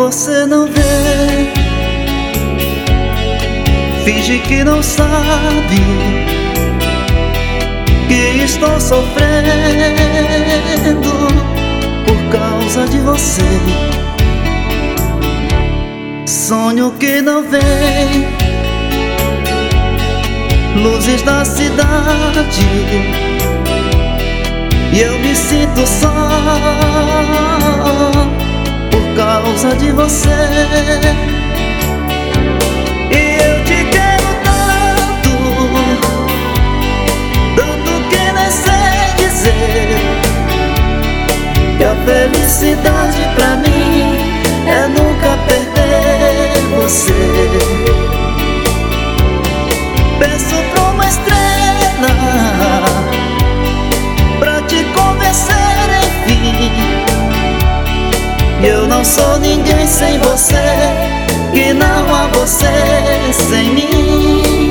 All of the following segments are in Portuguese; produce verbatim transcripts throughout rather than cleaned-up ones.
você não vê, finge que não sabe que estou sofrendo por causa de você. Sonho que não vem, luzes da cidade, e eu me sinto só por causa de você. E eu te quero tanto, tanto que nem sei dizer, que a felicidade pra mim é nunca perder você. Peço pra uma estrela pra te convencer, enfim, que eu não sou ninguém sem você, que não há você sem mim.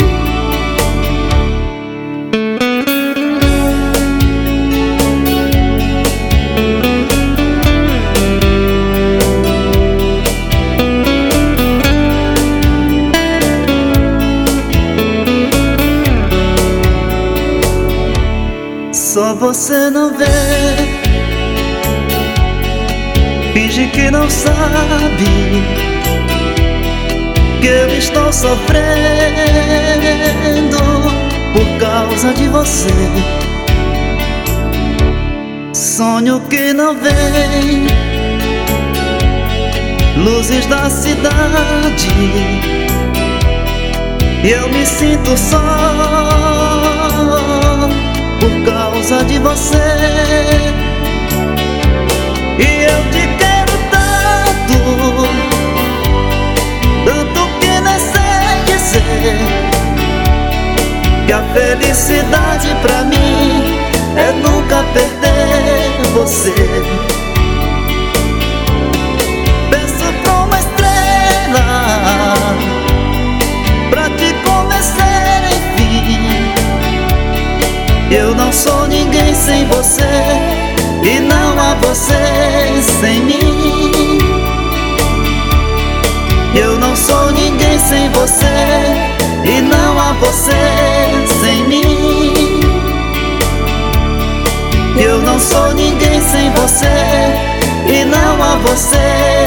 Só você não vê, finge que não sabe que eu estou sofrendo por causa de você. Sonho que não vem, luzes da cidade, e eu me sinto só por causa de você. E eu te quero tanto, tanto que nem sei dizer, que a felicidade pra mim é nunca perder você. Peço pra uma estrela pra te convencer, enfim, eu não sou ninguém sem você, e não há você sem mim. Eu não sou ninguém sem você, e não há você sem mim. Eu não sou ninguém sem você, e não há você